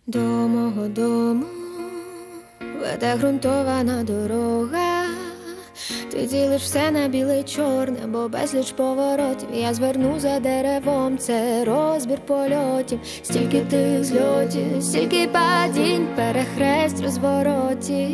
До мого дому веде ґрунтована дорога. Ти ділиш все на біле й чорне, бо безліч поворотів. Я зверну за деревом, це розбір польотів. Стільки тих зльотів, стільки падінь, перехрест розворотів.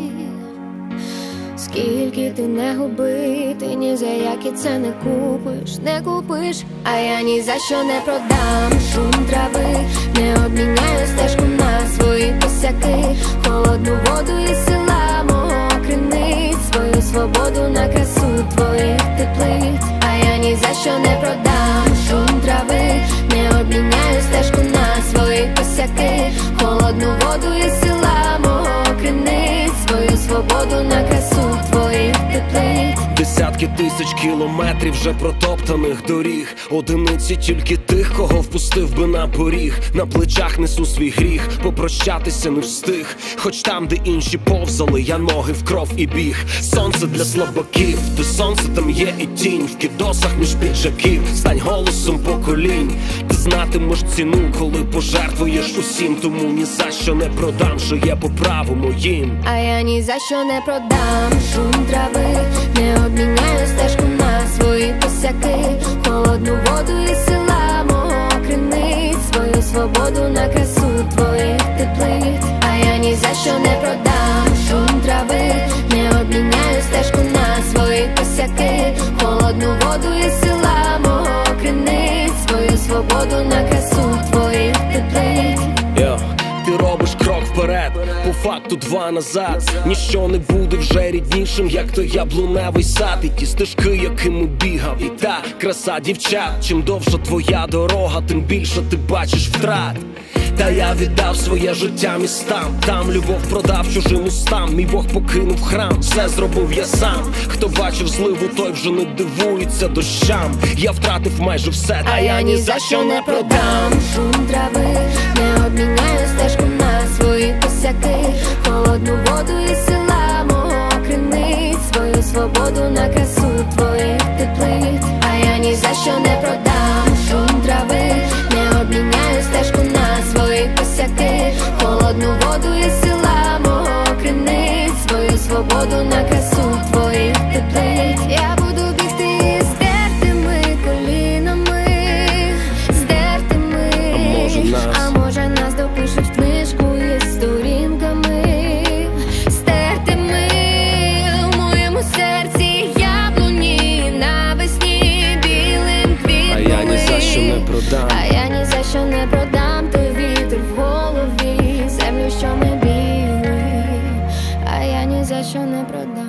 Скільки ти не губи, ти ні за які це не купиш, не купиш. А я ні за що не продам шум трави, не обміняю стежку на свої косяки. Холодну воду із села мого криниць, свою свободу на красу твоїх теплиць. А я ні за що не продам шум трави, не обміняю стежку на свої косяки. Холодну воду із села мого криниць, свою свободу на красу твоїх теплиць. Десятки тисяч кілометрів вже протоптаних доріг, одиниці тільки тих, кого впустив би на поріг. На плечах несу свій гріх, попрощатися не встиг. Хоч там, де інші повзали, я ноги в кров і біг. Сонце для слабаків, де сонце там є і тінь. В кідосах між піджаків, стань голосом поколінь. Ти знатимеш ціну, коли пожертвуєш усім. Тому ні за що не продам, що є по праву моїм. А я ні за що не продам шум трави, не обміняю стежку на свої косяки. Холодну воду із села мого криниць, свою свободу на красу твоїх теплиць. А я ні за що не продам шум трави, не обміняю стежку на свої косяки. Холодну воду із села мого криниць, свою свободу на красу твоїх теплиць. Ти робиш крок вперед, по факту два назад. Ніщо не буде вже ріднішим, як той яблуневий сад. І ті стежки, якими бігав, і та краса дівчат. Чим довша твоя дорога, тим більше ти бачиш втрат. Та я віддав своє життя містам, там любов продав чужим устам. Мій Бог покинув храм, все зробив я сам. Хто бачив зливу, той вже не дивується дощам. Я втратив майже все, а я ні за що не продам шум трави, не обміняю стежку на свої косяки. Холодну воду із села мого криниць, свою свободу на красу твоїх теплиць. А я ні за що не продам шум трави, не обміняю стежку на свої косяки. Холодну воду із села мого криниць, свою свободу на красу твоїх теплиць. Я буду бігти з дертими колінами, з дертими. А може нас допишуть в книжку із сторінками, стертими. В моєму серці яблуні навесні білим квітами. А я ні за що не продам, а я ні за що не продам той вітер в голові, землю, що ми біли. А я ні за що не продам.